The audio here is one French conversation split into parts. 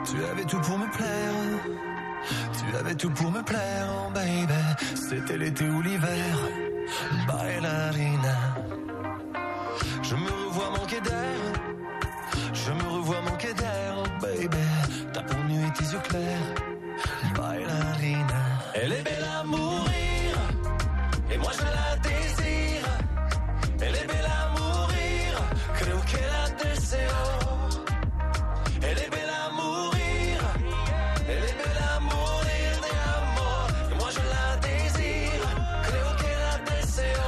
Tu avais tout pour me plaire. Tu avais tout pour me plaire, oh baby. C'était l'été ou l'hiver. Bailarina. Je me revois manquer d'air. Je me revois manquer d'air, oh baby. Ta peau nue et tes yeux clairs. Bailarina. Elle est belle à mourir. Et moi je la désire. Elle est belle à mourir. Creo que la deseo. Elle est belle à mourir. Elle est belle à mourir de amor. Et moi je la désire. Creo que la deseo.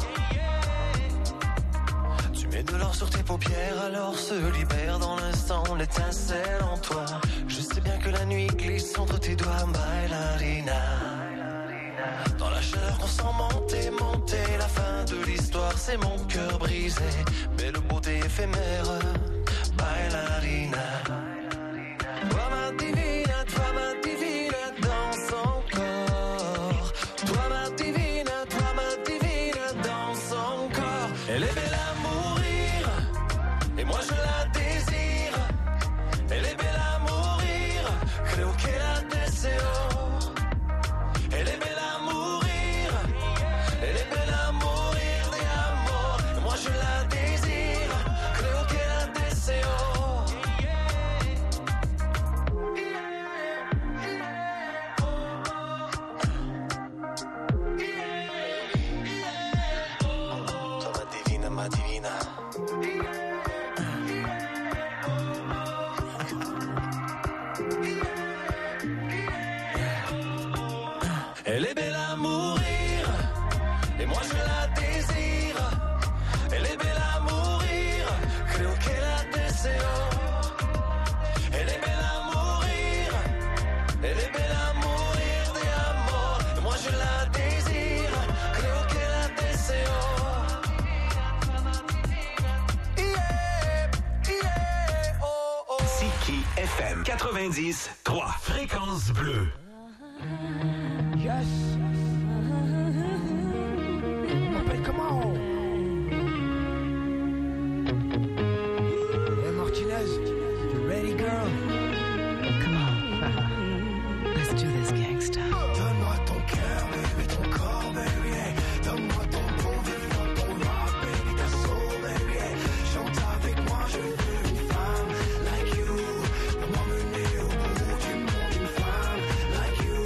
Tu mets de l'or sur tes paupières, alors se libère dans l'instant l'étincelle en toi. Je sais bien que la nuit glisse entre tes doigts, bailarina. Dans la chaleur qu'on sent monter, monter. La fin de l'histoire, c'est mon cœur brisé. Belle beauté éphémère, bailarina. Toi ma divina, danse encore. Toi ma divina, danse encore. Elle est belle à mourir, et moi je la désire. Elle est belle à mourir, creo que la deseo. Elle est belle à mourir, elle est belle à mourir de amor. Et moi je la désire, creo que la deseo. Toi ma divina. Elle est belle à mourir, et moi je la désire. Elle est belle à mourir, creo que la deseo. Elle est belle à mourir, elle est belle à mourir de amor. Et moi je la désire, creo que la deseo. Siki FM 90.3 Fréquence bleue. Yes. Open, come on. Hey Martinez, you ready, girl? Come on. Let's do this, gangsta. Donne-moi ton cœur, baby, ton corps, baby. Hey. Donne-moi ton bon vivant, ton rock, baby, ta soul, baby. Hey. Chante avec moi, je veux une femme like you. Pour m'emmener au bout du monde, une femme like you.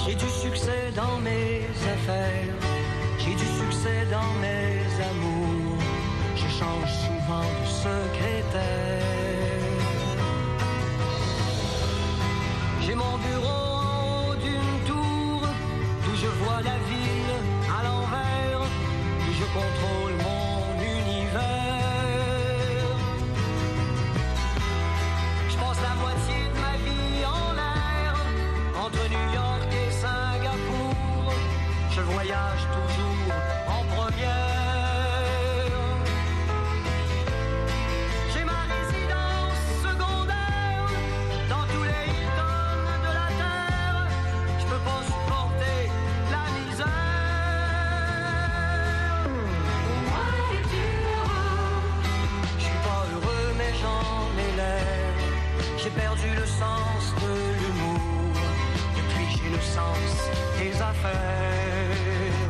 J'ai du succès dans mes affaires, j'ai du succès dans mes amours. Je change souvent de secrétaire. J'ai mon bureau en haut d'une tour, d'où je vois la ville à l'envers, d'où je contrôle mon univers. Je passe la moitié de ma vie en l'air, entre New York et Singapour. Je voyage toujours en première. J'ai ma résidence secondaire dans tous les Hilton de la terre. Je peux pas supporter la misère. Moi es-tu heureux? Je suis pas heureux mais j'en ai l'air. J'ai perdu le sens de l'humour. Depuis j'ai le sens des affaires.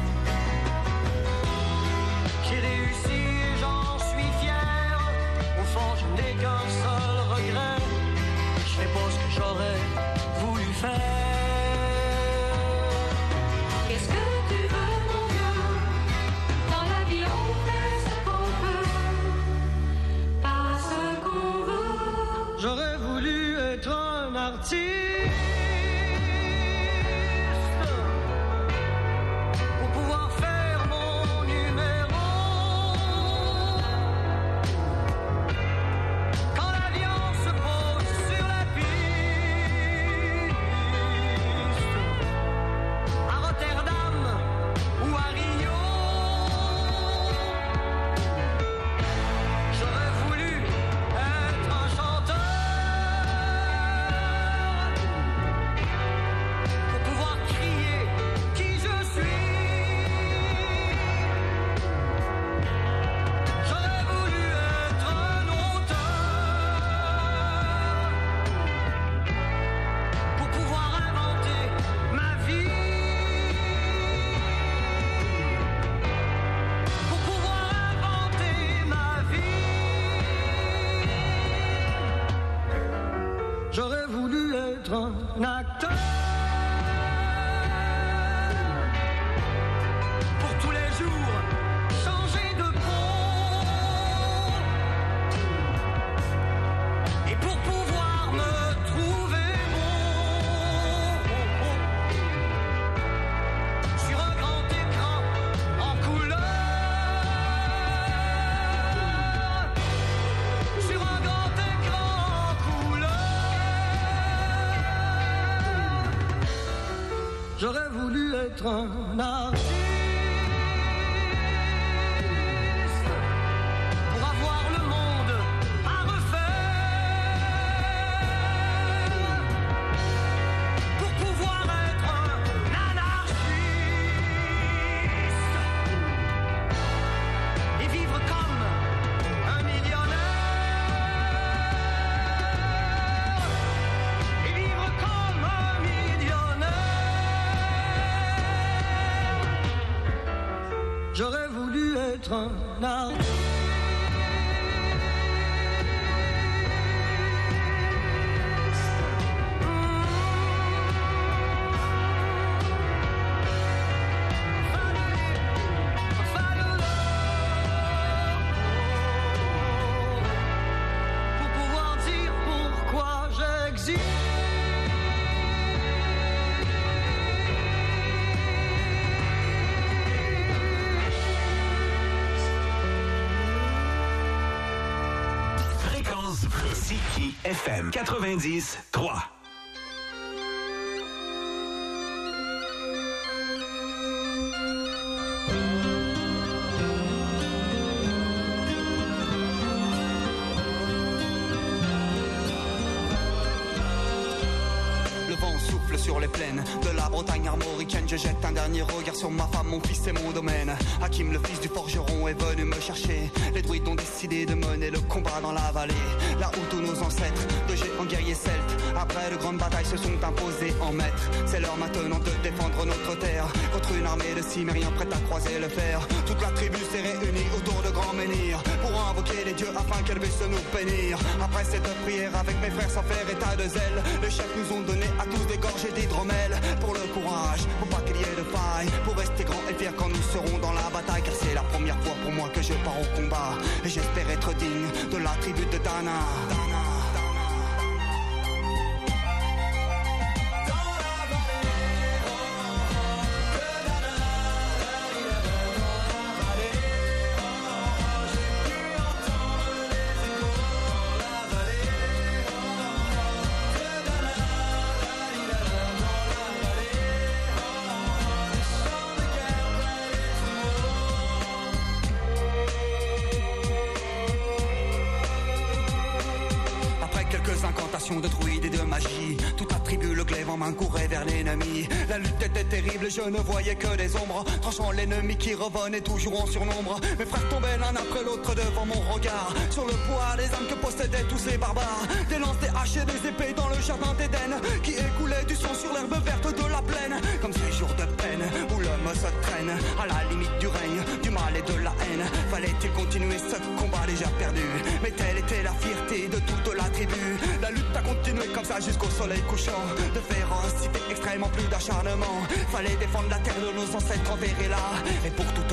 J'ai réussi et j'en suis fier. Au fond je n'ai qu'un seul regret. Je fais pas ce que j'aurais voulu faire. Qu'est-ce que tu veux, mon vieux? Dans la vie, on fait ce qu'on peut, pas ce qu'on veut. J'aurais voulu être un artiste pour pouvoir faire mon numéro. Quand l'avion se pose sur la piste, à Rotterdam ou à Rio, j'aurais voulu être un chanteur pour pouvoir crier qui je suis. J'aurais voulu être un auteur pour pouvoir inventer ma vie, pour pouvoir inventer ma vie. J'aurais voulu être un acteur pour tous les jours changer de peau et pour pouvoir me trouver beau sur un grand écran en couleur, sur un grand écran en couleur. J'aurais voulu être un artiste pour avoir le monde à refaire, pour pouvoir être un anarchiste et vivre comme un millionnaire, et vivre comme un millionnaire. J'aurais voulu être un artiste. Pour pouvoir dire pourquoi j'existe. Fréquence Bleue. Ziki FM 90.3. Le vent souffle sur les plaines de la Bretagne armoricaine. Je jette un dernier regard sur ma femme, mon fils et mon domaine. Hakim, le fils du forgeron, est venu me chercher. Les druides ont décidé de mener le combat dans la vallée, là où tous nos ancêtres, de géants guerriers celtes, après de grandes batailles se sont imposés en maîtres. C'est l'heure maintenant de défendre notre terre contre une armée de cimériens prête à croiser le fer. Toute la tribu s'est réunie autour de grands menhirs pour invoquer les dieux afin qu'elle puisse nous bénir. Après cette prière avec mes frères sans faire état de zèle, les chefs nous ont donné à tous des gorgées d'hydromel pour le courage bataille pour rester grand et fier quand nous serons dans la bataille. Car c'est la première fois pour moi que je pars au combat et j'espère être digne de la tribu de Dana. De druides et de magie, tout attribue le glaive en main courait vers l'ennemi. La lutte était terrible, je ne voyais que des ombres, tranchant l'ennemi qui revenait toujours en surnombre. Mes frères tombaient l'un après l'autre devant mon regard, sur le poids des âmes que possédaient tous ces barbares. Des lances, des haches et des épées dans le jardin d'Éden, qui écoulait du sang sur l'herbe verte de la plaine. Comme ces jours de peine où l'homme se traîne à la limite du règne, du mal et de la haine. Fallait-il continuer ce combat déjà perdu? Mais telle était la fierté de toute la tribu. La lutte a continué comme ça jusqu'au soleil couchant. De férocité extrêmement, plus d'acharnement. Fallait défendre la terre de nos ancêtres enverrés là. Et pour tout